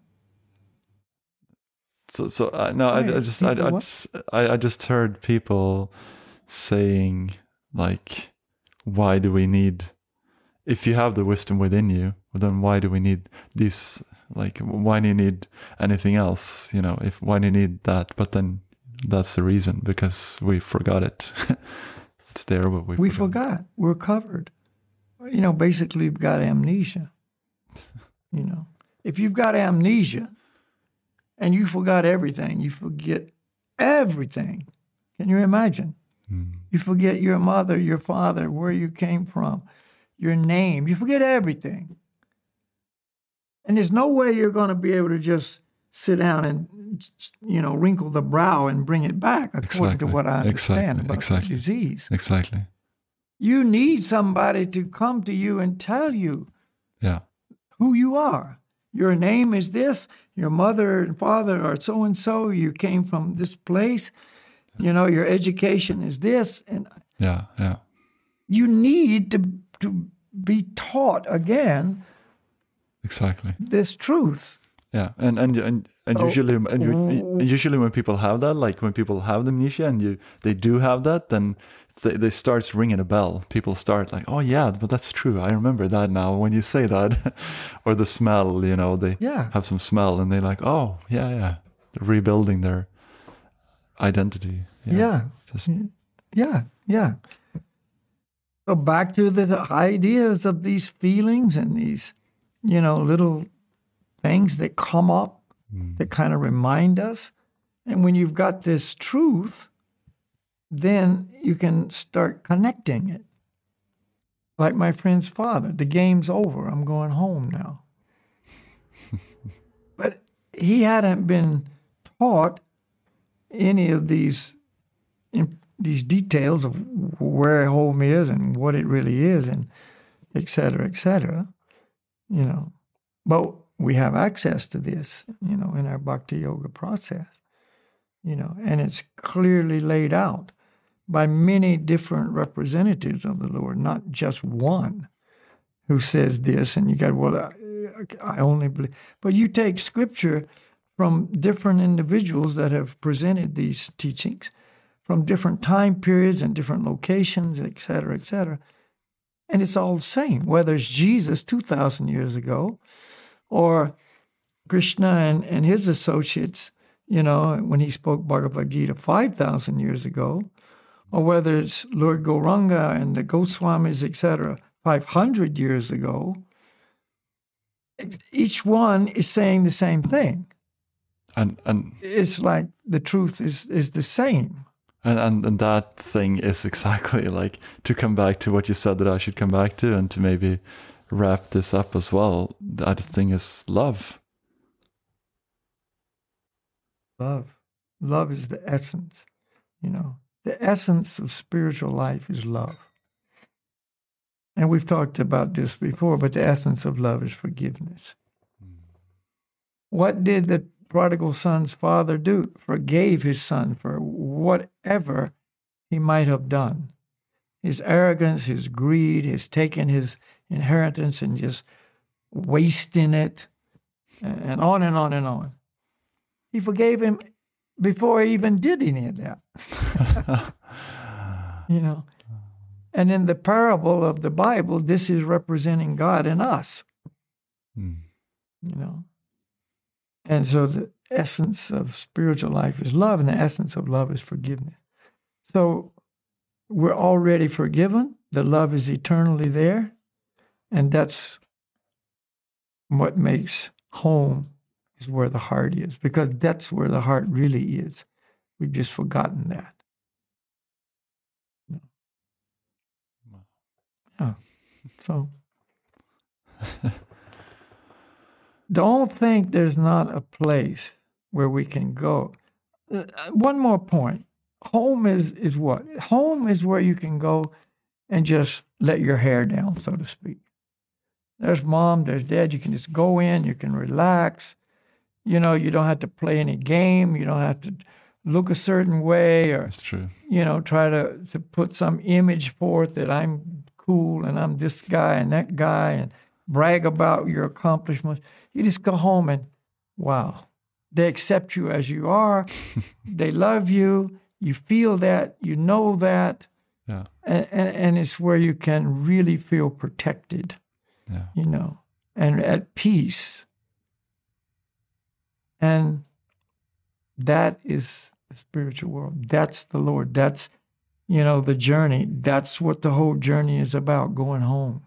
So, so uh, no, I, I just, I, I, just, I, I just heard people saying, like, why do we need, if you have the wisdom within you, then why do we need this, like, why do you need anything else, you know, if, why do you need that? But then that's the reason, because we forgot it. It's there, but we We forgot. forgot. We're covered. You know, basically we've got amnesia. You know, if you've got amnesia and you forgot everything, you forget everything. Can you imagine? Mm. You forget your mother, your father, where you came from, your name. You forget everything. And there's no way you're going to be able to just sit down and, you know, wrinkle the brow and bring it back, according Exactly. to what I understand Exactly. about Exactly. the disease. Exactly. You need somebody to come to you and tell you Yeah. who you are. Your name is this. Your mother and father are so-and-so. You came from this place. You know, your education is this. And Yeah. Yeah. you need to, to be taught again Exactly. this truth. Yeah, and and and, and Oh. usually and, you, and usually when people have that, like when people have the amnesia and you they do have that, then they, they starts ringing a bell. People start like, oh yeah, but that's true. I remember that now when you say that, or the smell. You know, they Yeah. have some smell and they're like, oh yeah, yeah, they're rebuilding their identity. Yeah. Just Yeah. Yeah. So back to the, the ideas of these feelings and these, you know, little things that come up mm, that kind of remind us. And when you've got this truth, then you can start connecting it. Like my friend's father, the game's over. I'm going home now. But he hadn't been taught any of these in, these details of where home is and what it really is, and et cetera, et cetera. You know, but we have access to this, you know, in our Bhakti Yoga process, you know, and it's clearly laid out by many different representatives of the Lord, not just one who says this, and you got, well, I, I only believe. But you take scripture from different individuals that have presented these teachings from different time periods and different locations, et cetera, et cetera, and it's all the same, whether it's Jesus two thousand years ago or Krishna and, and his associates, you know, when he spoke Bhagavad Gita five thousand years ago, or whether it's Lord Gauranga and the Goswamis, et cetera, five hundred years ago, each one is saying the same thing. and and It's like the truth is, is the same. And, and and that thing is exactly like, to come back to what you said that I should come back to, and to maybe wrap this up as well. That thing is love. Love. Love is the essence, you know. The essence of spiritual life is love. And we've talked about this before, but the essence of love is forgiveness. What did the prodigal son's father do? Forgave his son for whatever he might have done. His arrogance, his greed, his taking his inheritance and just wasting it, and on and on and on. He forgave him before he even did any of that. You know, and in the parable of the Bible, this is representing God and us. Mm. You know, and so the essence of spiritual life is love, and the essence of love is forgiveness. So we're already forgiven. The love is eternally there, and that's what makes home is where the heart is, because that's where the heart really is. We've just forgotten that. Yeah. So don't think there's not a place where we can go. Uh, one more point. Home is, is what? Home is where you can go and just let your hair down, so to speak. There's mom, there's dad. You can just go in, you can relax. You know, you don't have to play any game. You don't have to look a certain way or, That's true. you know, try to, to put some image forth that I'm cool and I'm this guy and that guy and brag about your accomplishments. You just go home and, wow, they accept you as you are. They love you. You feel that. You know that. Yeah. And, and, and it's where you can really feel protected, Yeah. you know, and at peace. And that is the spiritual world. That's the Lord. That's, you know, the journey. That's what the whole journey is about, going home.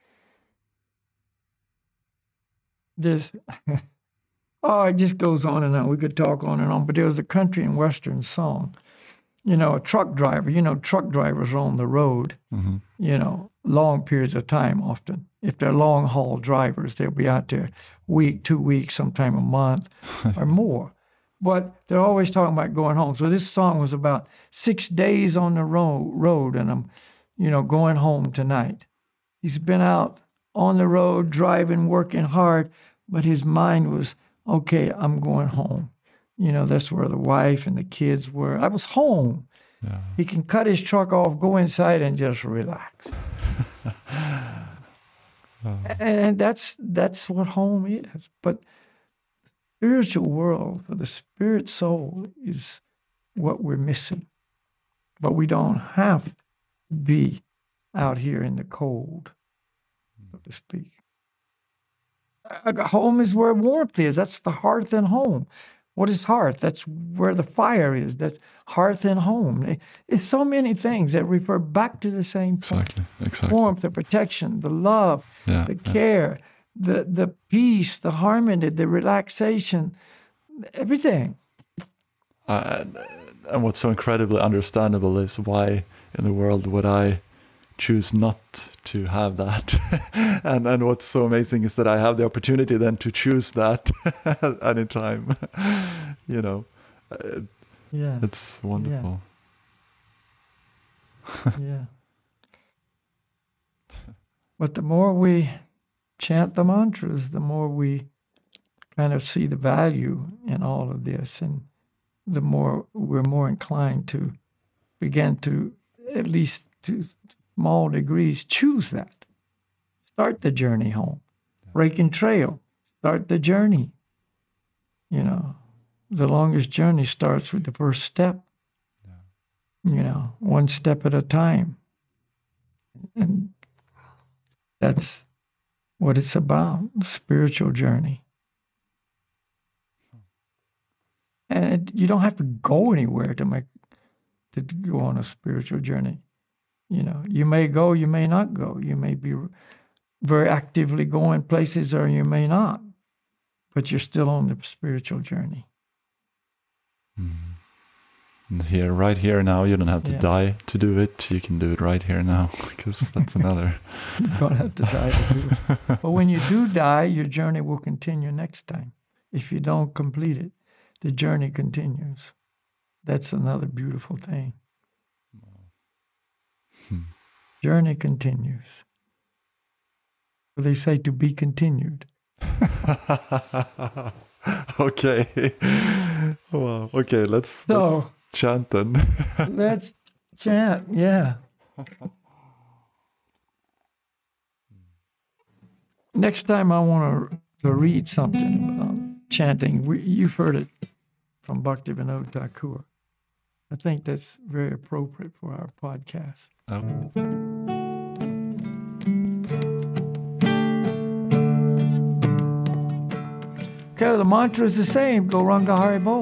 There's, oh, it just goes on and on. We could talk on and on, but there was a country and western song. You know, a truck driver, you know, truck drivers are on the road, Mm-hmm. you know, long periods of time often. If they're long haul drivers, they'll be out there a week, two weeks, sometime a month or more. But they're always talking about going home. So this song was about six days on the road, road and I'm, you know, going home tonight. He's been out on the road, driving, working hard, but his mind was, okay, I'm going home. You know, that's where the wife and the kids were. I was home. Yeah. He can cut his truck off, go inside, and just relax. Oh. And that's that's what home is. But the spiritual world, for the spirit soul, is what we're missing. But we don't have to be out here in the cold, so to speak. A home is where warmth is. That's the hearth and home. What is hearth? That's where the fire is. That's hearth and home. It's so many things that refer back to the same point. Exactly. Exactly. Warmth, the protection, the love, Yeah, the yeah. care, the the peace, the harmony, the relaxation, everything. Uh, and, and what's so incredibly understandable is why in the world would I choose not to have that. and and what's so amazing is that I have the opportunity then to choose that at any time. You know, uh, Yeah. it's wonderful. Yeah. But the more we chant the mantras, the more we kind of see the value in all of this, and the more we're more inclined to begin to, at least to small degrees, choose that. Start the journey home. Breaking trail. Start the journey. You know, the longest journey starts with the first step. You know, one step at a time. And that's what it's about, spiritual journey. And it, you don't have to go anywhere to make to go on a spiritual journey. You know, you may go, you may not go. You may be very actively going places, or you may not. But you're still on the spiritual journey. Mm-hmm. Here, right here now, you don't have to Yeah. die to do it. You can do it right here now, because that's another. You don't have to die to do it. But when you do die, your journey will continue next time. If you don't complete it, the journey continues. That's another beautiful thing. Hmm. Journey continues. They say to be continued. Okay. Wow. Okay, let's, So- let's chant then. Let's chant, yeah. next time I want to, to read something about chanting. We, you've heard it from Bhaktivinoda Thakur. I think that's very appropriate for our podcast. Oh. Okay, the mantra is the same. Gauranga Haribo.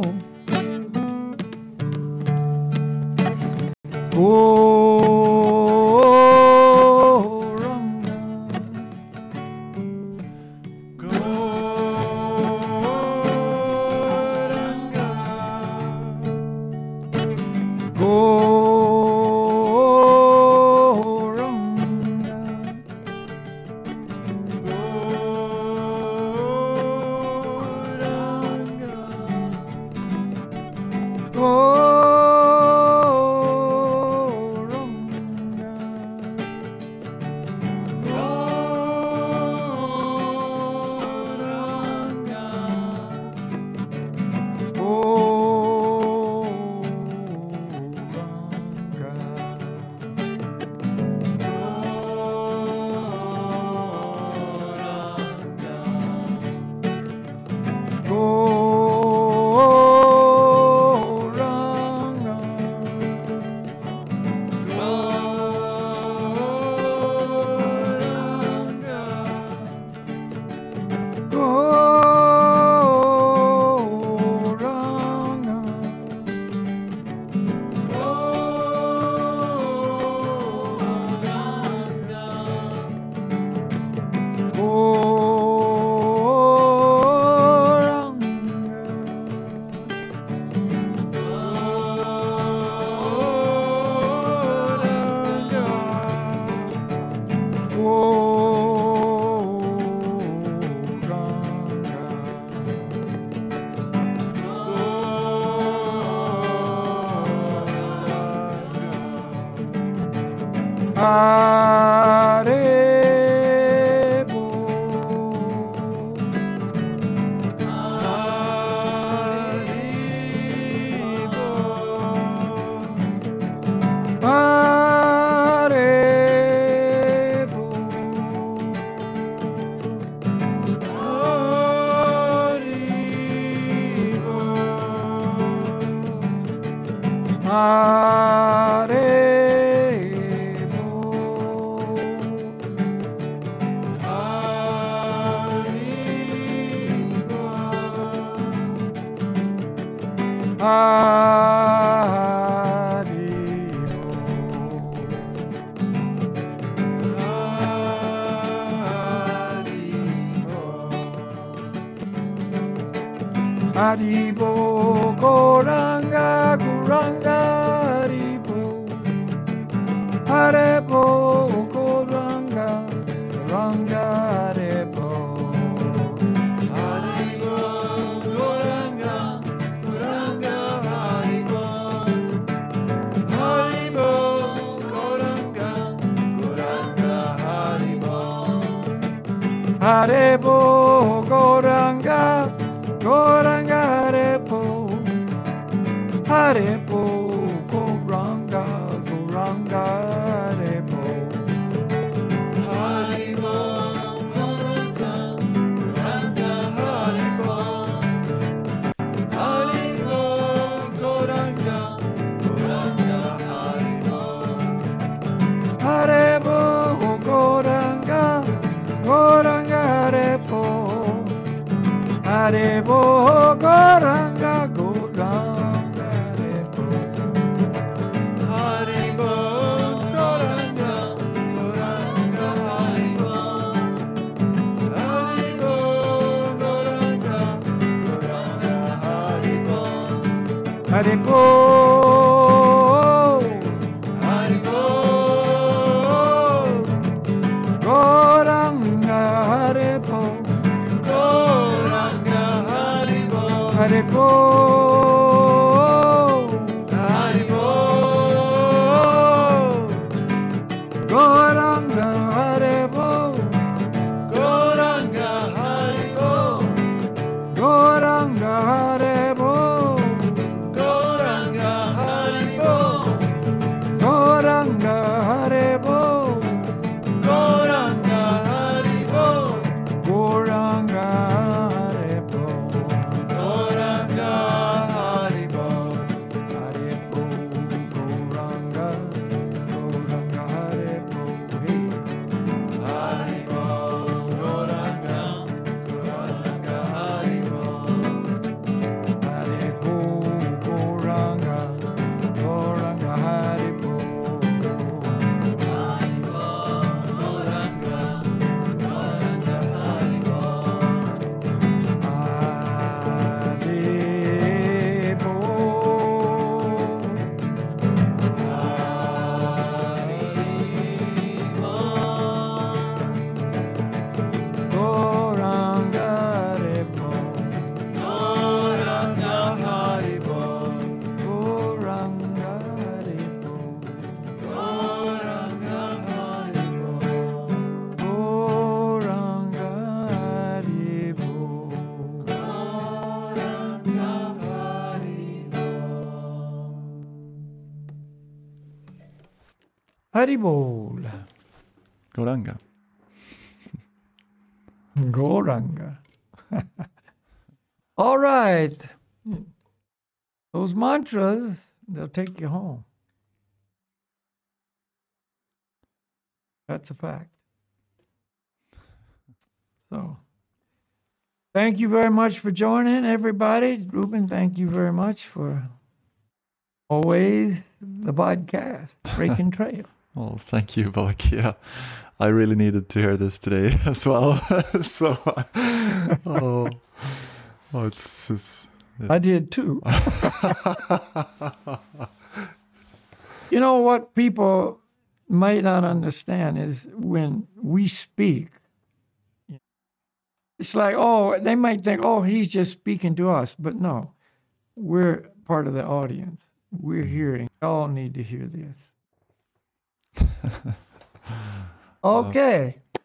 Haribo, Gauranga, Gauranga, Haribo. Haribo, Gauranga, Gauranga, Haribo. Haribo, Gauranga, Gauranga, Haribo. Haribo, Gauranga, Gauranga, Haribo. Haribo, Gauranga, Gauranga, Haribo, Haribo, Gauranga, Gauranga, Haribo. Haribo, Gauranga, Gauranga, Haribo. Haribo, Gauranga, Gauranga, Haribo. Haribo, Gauranga, Gauranga, Haribo. Haribo, Gauranga, Gauranga, Haribo. Haribo, Gauranga, Gauranga, Haribo. Haribo, Gauranga, Gauranga, Haribo. Haribo, Haribo, Gauranga, Haribo. Haribo, Haribo, Gauranga, Haribo, Gauranga, Haribo, Gauranga, Haribo, Gauranga, Haribo, Gauranga, Haribo, Gauranga, Haribo, Haribol. Goranga. Goranga. All right. Those mantras, they'll take you home. That's a fact. So, thank you very much for joining, everybody. Ruben, thank you very much for always the podcast, Breaking Trail. Well, thank you, Balakia. I really needed to hear this today as well. so, oh, oh, it's just... It... I did too. You know what people might not understand is when we speak, it's like, oh, they might think, oh, he's just speaking to us. But no, we're part of the audience. We're hearing. We all need to hear this. Okay. Uh,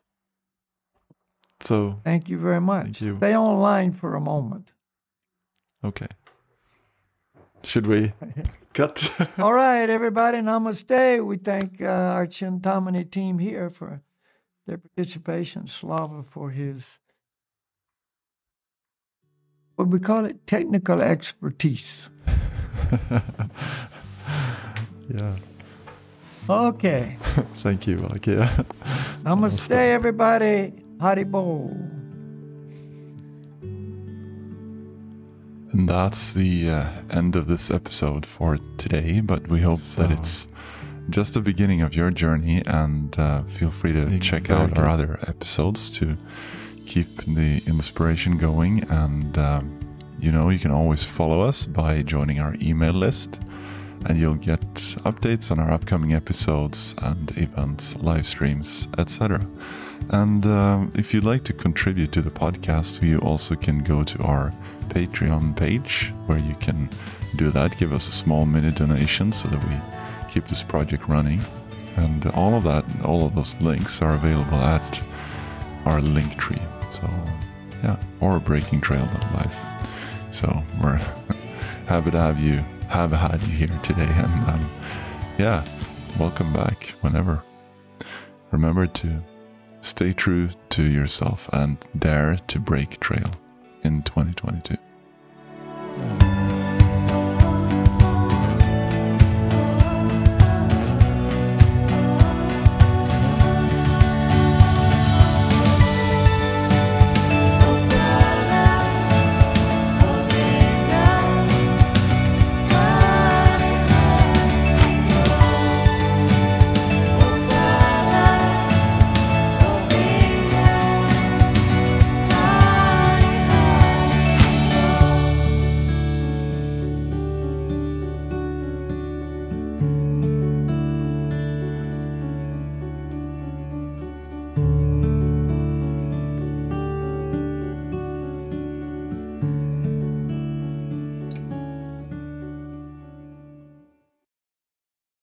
so, thank you very much. Thank you. Stay online for a moment. Okay. Should we cut? All right, everybody. Namaste. We thank uh, our Chintamani team here for their participation. Slava for his, what we call it, technical expertise. Yeah. Okay. Thank you, Balakia. Namaste, Namaste, everybody. Haribol. And that's the uh, end of this episode for today, but we hope so, that it's just the beginning of your journey, and uh, feel free to check out our other episodes to keep the inspiration going. And um, you know, you can always follow us by joining our email list, and you'll get updates on our upcoming episodes and events, live streams, et cetera. And um, if you'd like to contribute to the podcast, you also can go to our Patreon page, where you can do that. Give us a small mini donation so that we keep this project running. And all of that, all of those links are available at our link tree. So, yeah, or breaking trail dot life. So we're happy to have you, have had you here today. And um, yeah, welcome back whenever. Remember to stay true to yourself and dare to break trail in twenty twenty-two.